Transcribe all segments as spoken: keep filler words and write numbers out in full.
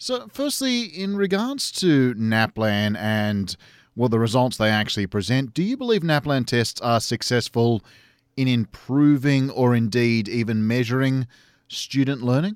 So, firstly, in regards to NAPLAN and, well, the results they actually present, do you believe NAPLAN tests are successful in improving or indeed even measuring student learning?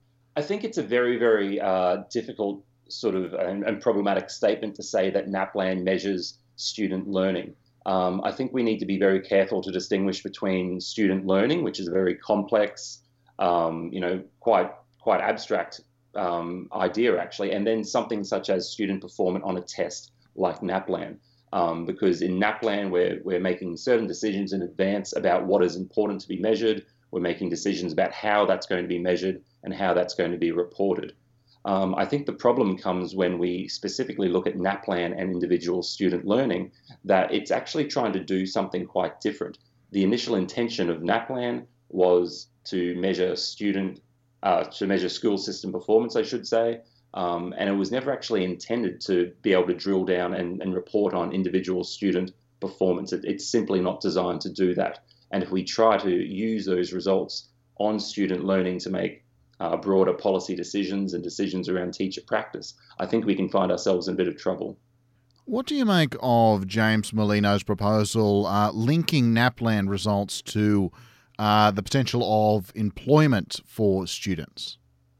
I think it's a very, very uh, difficult sort of and, and problematic statement to say that NAPLAN measures student learning. Um, I think we need to be very careful to distinguish between student learning, which is a very complex, um, you know, quite quite abstract um, idea actually, and then something such as student performance on a test like NAPLAN. Um, because in NAPLAN, we're, we're making certain decisions in advance about what is important to be measured. We're making decisions about how that's going to be measured and how that's going to be reported. Um, I think the problem comes when we specifically look at NAPLAN and individual student learning, that it's actually trying to do something quite different. The initial intention of NAPLAN was to measure student, uh, to measure school system performance, I should say, um, and it was never actually intended to be able to drill down and, and report on individual student performance. It, it's simply not designed to do that. And if we try to use those results on student learning to make uh, broader policy decisions and decisions around teacher practice, I think we can find ourselves in a bit of trouble. What do you make of James Merlino's proposal uh, linking NAPLAN results to uh, the potential of employment for students?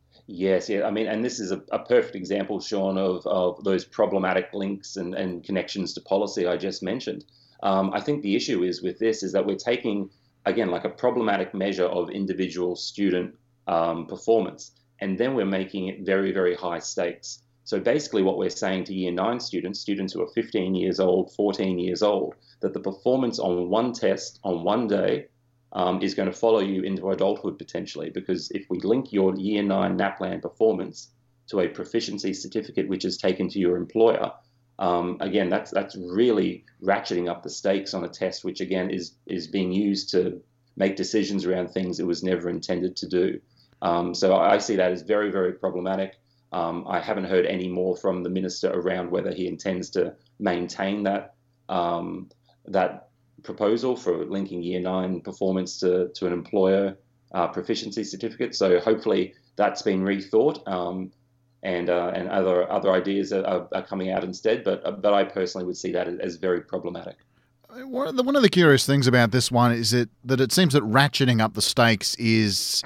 Yes, yeah. I mean, and this is a, a perfect example, Sean, of, of those problematic links and, and connections to policy I just mentioned. Um, I think the issue is with this is that we're taking, again, like a problematic measure of individual student um, performance, and then we're making it very, very high stakes. So basically what we're saying to year nine students, students who are fifteen years old, fourteen years old, that the performance on one test on one day um, is going to follow you into adulthood potentially. Because if we link your year nine NAPLAN performance to a proficiency certificate which is taken to your employer, um, again, that's that's really ratcheting up the stakes on a test which again is is being used to make decisions around things it was never intended to do. Um, so I see that as very, very problematic. Um, I haven't heard any more from the minister around whether he intends to maintain that um, that proposal for linking year nine performance to, to an employer uh, proficiency certificate. So hopefully that's been rethought, um, and uh, and other other ideas are, are coming out instead. But but I personally would see that as very problematic. One of the, one of the curious things about this one is it, that it seems that ratcheting up the stakes is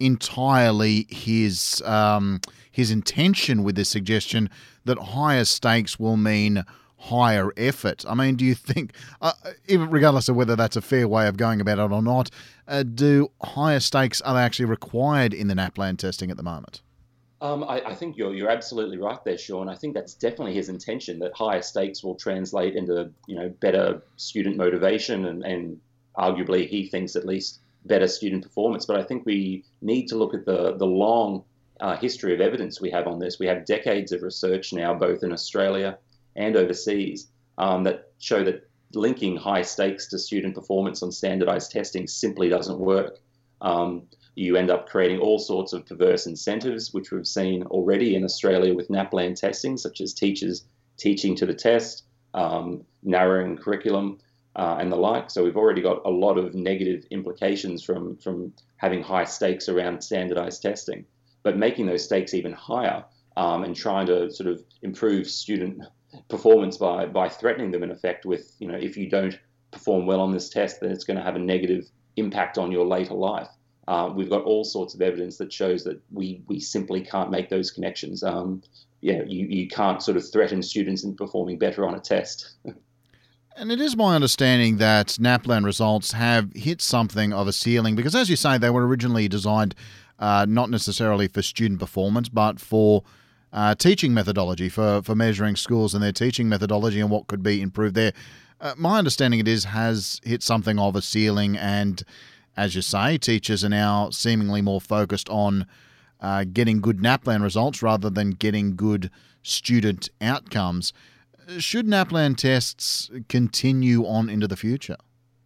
entirely his um, his intention with this suggestion that higher stakes will mean higher effort. I mean, do you think, uh, even regardless of whether that's a fair way of going about it or not, uh, do higher stakes are they actually required in the NAPLAN testing at the moment? Um, I, I think you're you're absolutely right there, Sean. I think that's definitely his intention, that higher stakes will translate into you know better student motivation and, and arguably he thinks at least better student performance. But I think we need to look at the the long uh, history of evidence we have on this. We have decades of research now, both in Australia and overseas, um, that show that linking high stakes to student performance on standardized testing simply doesn't work. Um, you end up creating all sorts of perverse incentives, which we've seen already in Australia with NAPLAN testing, such as teachers teaching to the test, um, narrowing curriculum, uh, and the like. So we've already got a lot of negative implications from, from having high stakes around standardized testing. But making those stakes even higher um, and trying to sort of improve student performance by by threatening them in effect with, you know, if you don't perform well on this test, then it's going to have a negative impact on your later life. Uh, we've got all sorts of evidence that shows that we we simply can't make those connections. Um, yeah, you, you can't sort of threaten students in performing better on a test. And it is my understanding that NAPLAN results have hit something of a ceiling because, as you say, they were originally designed uh, not necessarily for student performance, but for uh, teaching methodology, for, for measuring schools and their teaching methodology and what could be improved there. Uh, my understanding it is has hit something of a ceiling, and as you say, teachers are now seemingly more focused on uh, getting good NAPLAN results rather than getting good student outcomes. Should NAPLAN tests continue on into the future?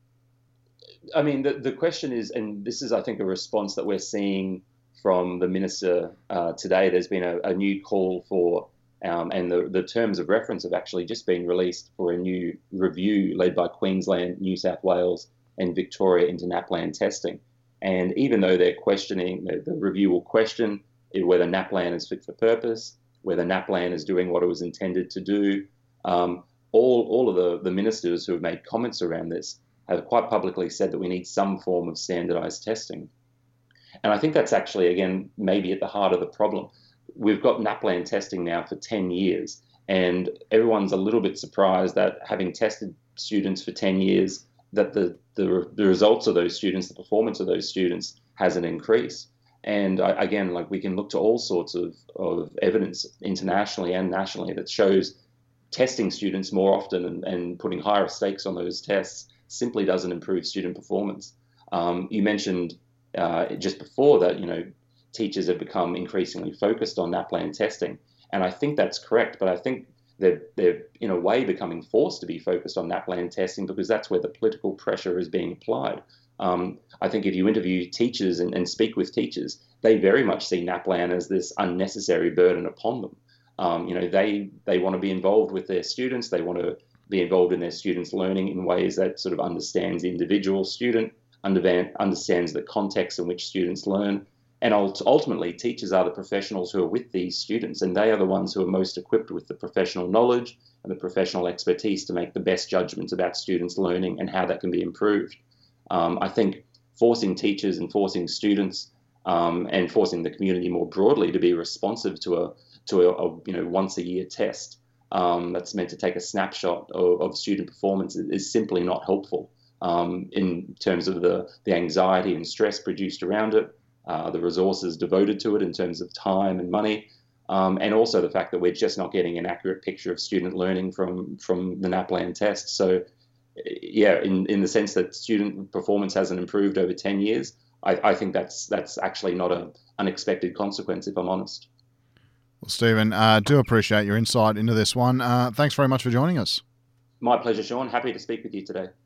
I mean, the, the question is, and this is, I think, a response that we're seeing from the minister uh, today. There's been a, a new call for, um, and the, the terms of reference have actually just been released for a new review led by Queensland, New South Wales, and Victoria into NAPLAN testing. And even though they're questioning, the, the review will question whether NAPLAN is fit for purpose, whether NAPLAN is doing what it was intended to do. Um, all, all of the, the ministers who have made comments around this have quite publicly said that we need some form of standardized testing. And I think that's actually, again, maybe at the heart of the problem. We've got NAPLAN testing now for ten years, and everyone's a little bit surprised that having tested students for ten years, that the, the, the results of those students, the performance of those students hasn't increased. And I, again, like we can look to all sorts of, of evidence internationally and nationally that shows testing students more often and, and putting higher stakes on those tests simply doesn't improve student performance. Um, you mentioned uh, just before that, you know, teachers have become increasingly focused on NAPLAN testing. And I think that's correct, but I think they're, they're in a way becoming forced to be focused on NAPLAN testing because that's where the political pressure is being applied. Um, I think if you interview teachers and, and speak with teachers, they very much see NAPLAN as this unnecessary burden upon them. Um, you know, they, they want to be involved with their students. They want to be involved in their students' learning in ways that sort of understands the individual student, understands the context in which students learn. And ultimately, teachers are the professionals who are with these students, and they are the ones who are most equipped with the professional knowledge and the professional expertise to make the best judgments about students' learning and how that can be improved. Um, I think forcing teachers and forcing students um, and forcing the community more broadly to be responsive to a to a, a you know once a year test um, that's meant to take a snapshot of, of student performance is, is simply not helpful um, in terms of the the anxiety and stress produced around it. Uh, the resources devoted to it in terms of time and money, um, and also the fact that we're just not getting an accurate picture of student learning from, from the NAPLAN test. So, yeah, in, in the sense that student performance hasn't improved over ten years, I, I think that's that's actually not an unexpected consequence, if I'm honest. Well, Stephen, I uh, do appreciate your insight into this one. Uh, thanks very much for joining us. My pleasure, Sean. Happy to speak with you today.